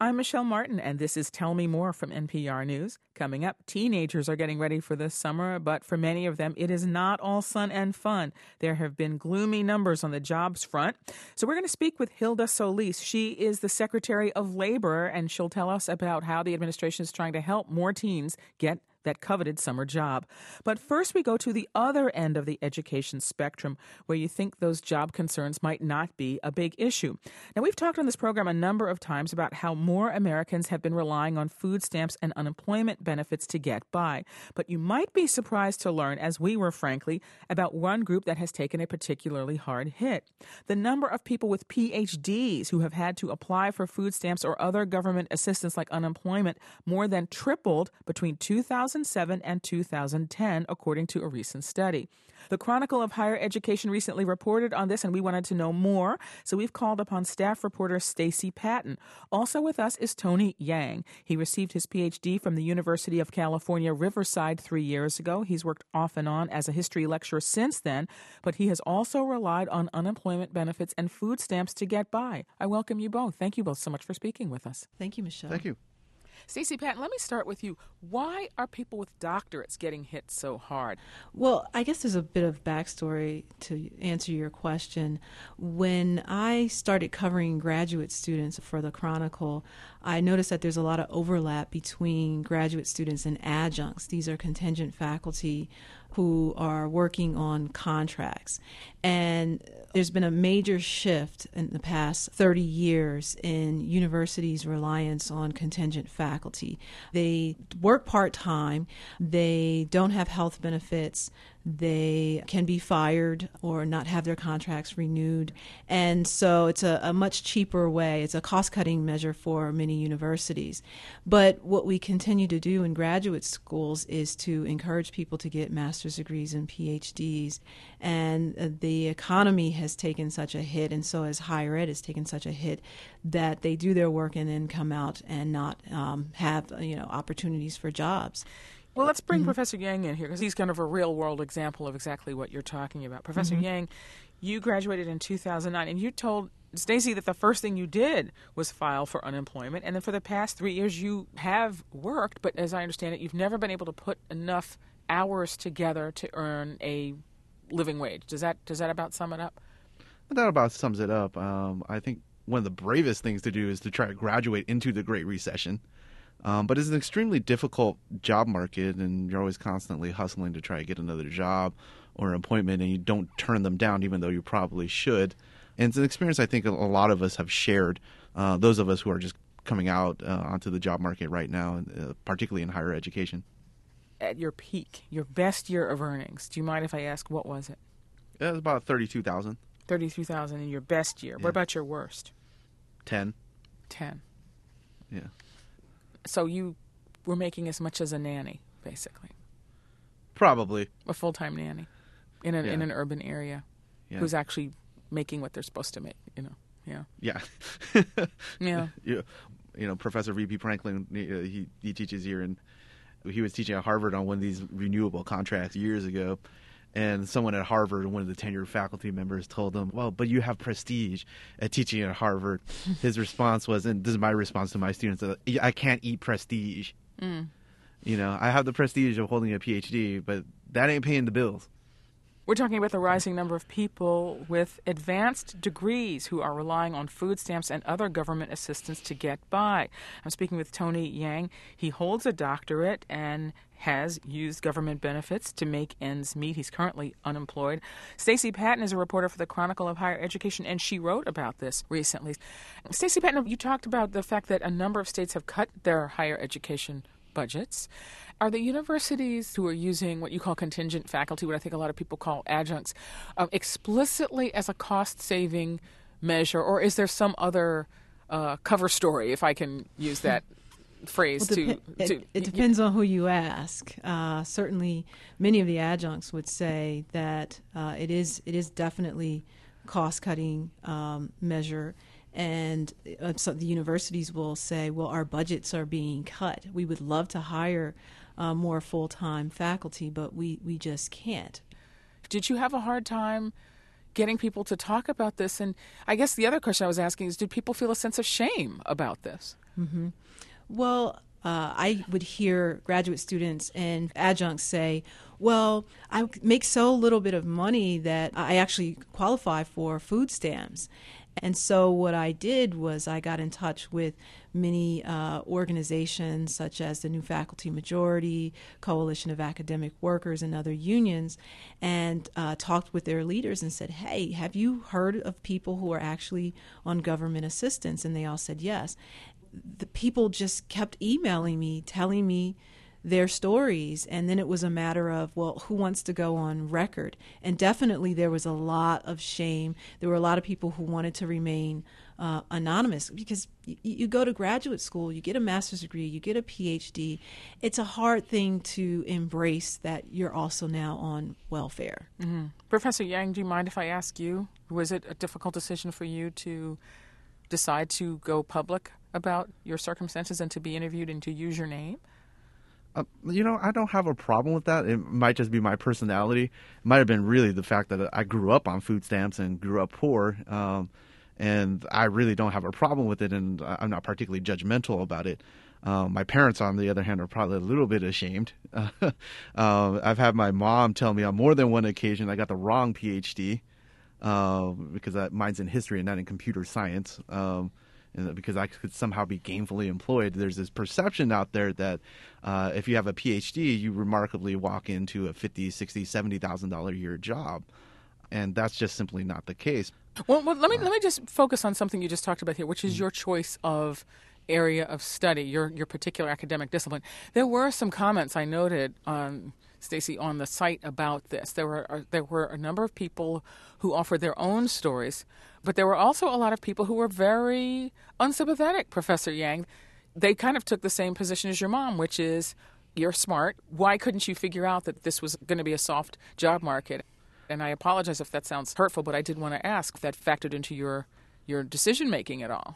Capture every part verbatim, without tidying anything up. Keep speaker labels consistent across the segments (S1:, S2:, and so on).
S1: I'm Michelle Martin, and this is Tell Me More from N P R News. Coming up, teenagers are getting ready for this summer, but for many of them, it is not all sun and fun. There have been gloomy numbers on the jobs front. So we're going to speak with Hilda Solis. She is the Secretary of Labor, and she'll tell us about how the administration is trying to help more teens get that coveted summer job. But first, we go to the other end of the education spectrum, where you think those job concerns might not be a big issue. Now, we've talked on this program a number of times about how more Americans have been relying on food stamps and unemployment benefits to get by. But you might be surprised to learn, as we were, frankly, about one group that has taken a particularly hard hit. The number of people with P H Ds who have had to apply for food stamps or other government assistance like unemployment more than tripled between two thousand seven and two thousand ten, according to a recent study. The Chronicle of Higher Education recently reported on this, and we wanted to know more, so we've called upon staff reporter Stacey Patton. Also with us is Tony Yang. He received his P H D from the University of California, Riverside three years ago. He's worked off and on as a history lecturer since then, but he has also relied on unemployment benefits and food stamps to get by. I welcome you both. Thank you both so much for speaking with us.
S2: Thank you, Michelle.
S3: Thank you.
S1: Stacey Patton, let me start with you. Why are people with doctorates getting hit so hard?
S2: Well, I guess there's a bit of backstory to answer your question. When I started covering graduate students for the Chronicle, I noticed that there's a lot of overlap between graduate students and adjuncts. These are contingent faculty who are working on contracts. And there's been a major shift in the past thirty years in universities' reliance on contingent faculty. They work part-time, they don't have health benefits, they can be fired or not have their contracts renewed. And so it's a, a much cheaper way. It's a cost-cutting measure for many universities. But what we continue to do in graduate schools is to encourage people to get master's degrees and P H Ds. And the economy has taken such a hit, and so has higher ed has taken such a hit, that they do their work and then come out and not um, have you know opportunities for jobs.
S1: Well, let's bring
S2: Mm-hmm.
S1: Professor Yang in here, because he's kind of a real-world example of exactly what you're talking about. Professor
S2: Mm-hmm.
S1: Yang, you graduated in two thousand nine, and you told Stacey that the first thing you did was file for unemployment, and then for the past three years you have worked, but as I understand it, you've never been able to put enough hours together to earn a living wage. Does that does that about sum it up?
S3: That about sums it up. Um, I think one of the bravest things to do is to try to graduate into the Great Recession. Um, but it's an extremely difficult job market, and you're always constantly hustling to try to get another job or an appointment, and you don't turn them down, even though you probably should. And it's an experience I think a lot of us have shared, uh, those of us who are just coming out uh, onto the job market right now, uh, particularly in higher education.
S1: At your peak, your best year of earnings, do you mind if I ask what was it?
S3: It was about thirty-two thousand.
S1: thirty-three thousand in your best year.
S3: Yeah.
S1: What about your worst?
S3: ten.
S1: ten.
S3: Yeah.
S1: So you were making as much as a nanny, basically.
S3: Probably.
S1: A full-time nanny in an
S3: Yeah.
S1: in an urban area,
S3: Yeah.
S1: who's actually making what they're supposed to make, you know. Yeah.
S3: Yeah.
S1: Yeah.
S3: you, you know, Professor V P Franklin, he, he he teaches here, and he was teaching at Harvard on one of these renewable contracts years ago. And someone at Harvard, one of the tenured faculty members, told him, well, but you have prestige at teaching at Harvard. His response was, and this is my response to my students, I can't eat prestige.
S1: Mm.
S3: You know, I have the prestige of holding a P H D, but that ain't paying the bills.
S1: We're talking about the rising number of people with advanced degrees who are relying on food stamps and other government assistance to get by. I'm speaking with Tony Yang. He holds a doctorate and has used government benefits to make ends meet. He's currently unemployed. Stacey Patton is a reporter for the Chronicle of Higher Education, and she wrote about this recently. Stacey Patton, you talked about the fact that a number of states have cut their higher education budgets. Are the universities who are using what you call contingent faculty, what I think a lot of people call adjuncts, uh, explicitly as a cost-saving measure, or is there some other uh, cover story, if I can use that phrase?
S2: Well,
S1: to,
S2: depe-
S1: to
S2: it, it depends on who you ask. Uh, certainly, many of the adjuncts would say that uh, it is it is definitely cost-cutting um, measure. And uh, so the universities will say, well, our budgets are being cut. We would love to hire uh, more full-time faculty, but we, we just can't.
S1: Did you have a hard time getting people to talk about this? And I guess the other question I was asking is, did people feel a sense of shame about this?
S2: Mm-hmm. Well, uh, I would hear graduate students and adjuncts say, well, I make so little bit of money that I actually qualify for food stamps. And so what I did was I got in touch with many uh, organizations such as the New Faculty Majority, Coalition of Academic Workers, and other unions, and uh, talked with their leaders and said, hey, have you heard of people who are actually on government assistance? And they all said yes. The people just kept emailing me, telling me their stories, and then it was a matter of, well, who wants to go on record? And definitely there was a lot of shame. There were a lot of people who wanted to remain uh, anonymous, because y- you go to graduate school, you get a master's degree, you get a P H D. It's a hard thing to embrace that you're also now on welfare.
S1: Mm-hmm. Professor Yang, do you mind if I ask you, was it a difficult decision for you to decide to go public about your circumstances and to be interviewed and to use your name?
S3: Uh, you know, I don't have a problem with that. It might just be my personality. It might have been really the fact that I grew up on food stamps and grew up poor, um, and I really don't have a problem with it, and I'm not particularly judgmental about it. Um, my parents, on the other hand, are probably a little bit ashamed. Uh, uh, I've had my mom tell me on more than one occasion I got the wrong P H D, uh, because that, mine's in history and not in computer science. Um, And because I could somehow be gainfully employed. There's this perception out there that uh, if you have a P H D, you remarkably walk into a fifty, sixty, seventy thousand dollars a year job, and that's just simply not the case.
S1: Well, well let me uh, let me just focus on something you just talked about here, which is your choice of area of study, your your particular academic discipline. There were some comments I noted on Stacy on the site about this. There were uh, there were a number of people who offered their own stories, but there were also a lot of people who were very unsympathetic, Professor Yang. They kind of took the same position as your mom, which is, you're smart. Why couldn't you figure out that this was going to be a soft job market? And I apologize if that sounds hurtful, but I did want to ask if that factored into your your decision making at all.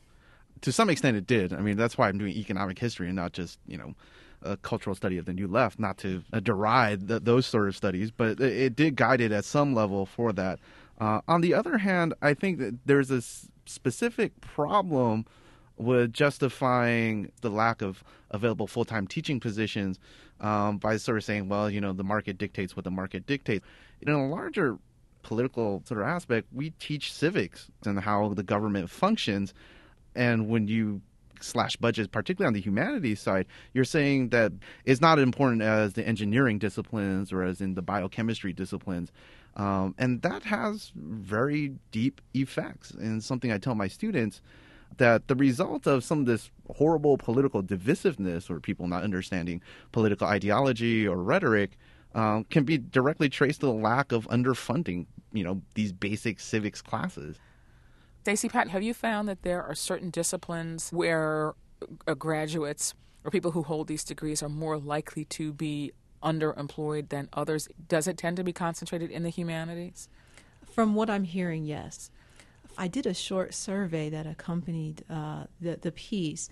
S3: To some extent, it did. I mean, that's why I'm doing economic history and not just, you know, a cultural study of the New Left, not to uh, deride th- those sort of studies, but it, it did guide it at some level for that. Uh, on the other hand, I think that there's a s- specific problem with justifying the lack of available full-time teaching positions um, by sort of saying, well, you know, the market dictates what the market dictates. In a larger political sort of aspect, we teach civics and how the government functions. And when you slash budgets, particularly on the humanities side, you're saying that it's not as important as the engineering disciplines or as in the biochemistry disciplines. Um, and that has very deep effects. And something I tell my students, that the result of some of this horrible political divisiveness or people not understanding political ideology or rhetoric um, can be directly traced to the lack of underfunding, you know, these basic civics classes.
S1: Stacy, Pat, have you found that there are certain disciplines where uh, graduates or people who hold these degrees are more likely to be underemployed than others? Does it tend to be concentrated in the humanities?
S2: From what I'm hearing, yes. I did a short survey that accompanied uh, the, the piece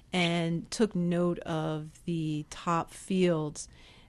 S2: and took note of the top fields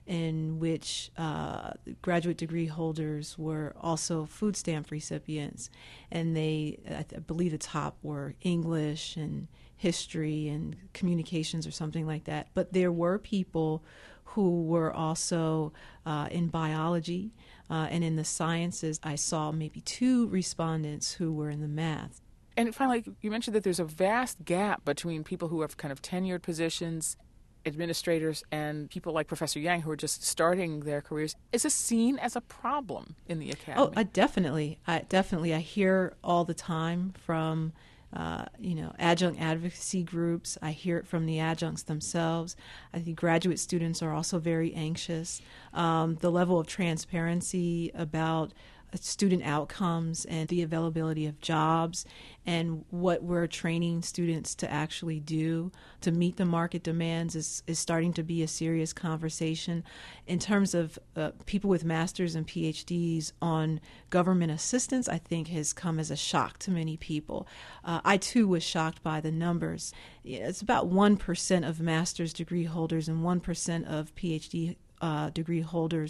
S2: in which uh, graduate degree holders were also food stamp recipients. And they, I, th- I believe the top were English and history and communications or something like that. But there were people who were also uh, in biology uh, and in the sciences. I saw maybe two respondents who were in the math.
S1: And finally, you mentioned that there's a vast gap between people who have kind of tenured positions, administrators, and people like Professor Yang who are just starting their careers. Is this seen as a problem in the academy?
S2: Oh, I definitely. I definitely. I hear all the time from, uh, you know, adjunct advocacy groups. I hear it from the adjuncts themselves. I think graduate students are also very anxious. Um, the level of transparency about student outcomes and the availability of jobs and what we're training students to actually do to meet the market demands is, is starting to be a serious conversation. In terms of uh, people with masters and P H Ds on government assistance, I think has come as a shock to many people. Uh, I too was shocked by the numbers. It's about one percent of master's degree holders and one percent of P H D uh, degree holders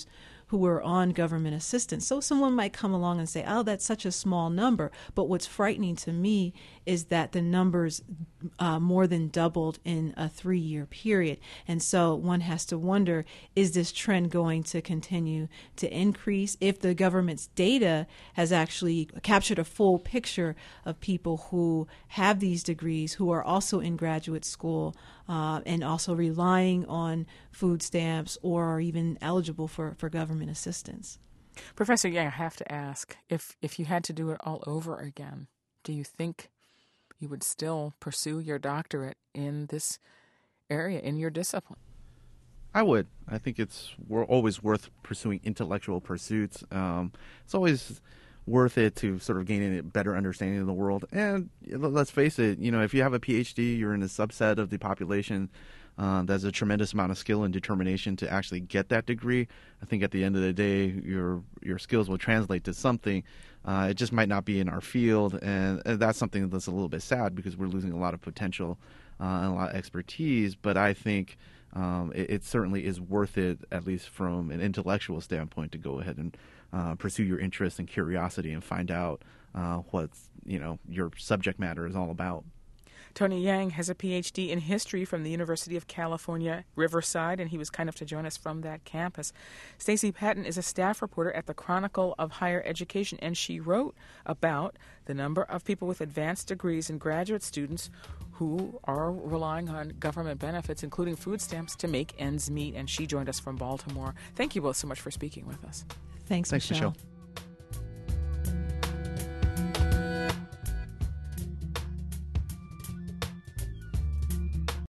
S2: who were on government assistance. So someone might come along and say, oh, that's such a small number. But what's frightening to me is that the numbers uh, more than doubled in a three-year period. And so one has to wonder, is this trend going to continue to increase? If the government's data has actually captured a full picture of people who have these degrees, who are also in graduate school, uh, and also relying on food stamps or are even eligible for, for government assistance.
S1: Professor Yang, I have to ask, if, if you had to do it all over again, do you think you would still pursue your doctorate in this area, in your discipline?
S3: I would. I think it's we're always worth pursuing intellectual pursuits. Um, it's always worth it to sort of gain a better understanding of the world. And let's face it, you know, if you have a P H D, you're in a subset of the population. Uh, there's a tremendous amount of skill and determination to actually get that degree. I think at the end of the day, your your skills will translate to something. Uh, it just might not be in our field, and, and that's something that's a little bit sad because we're losing a lot of potential uh, and a lot of expertise. But I think um, it, it certainly is worth it, at least from an intellectual standpoint, to go ahead and uh, pursue your interest and curiosity and find out uh, what you know your subject matter is all about.
S1: Tony Yang has a P H D in history from the University of California, Riverside, and he was kind enough to join us from that campus. Stacey Patton is a staff reporter at the Chronicle of Higher Education, and she wrote about the number of people with advanced degrees and graduate students who are relying on government benefits, including food stamps, to make ends meet, and she joined us from Baltimore. Thank you both so much for speaking with us.
S2: Thanks,
S3: Thanks
S2: Michelle.
S3: Michelle.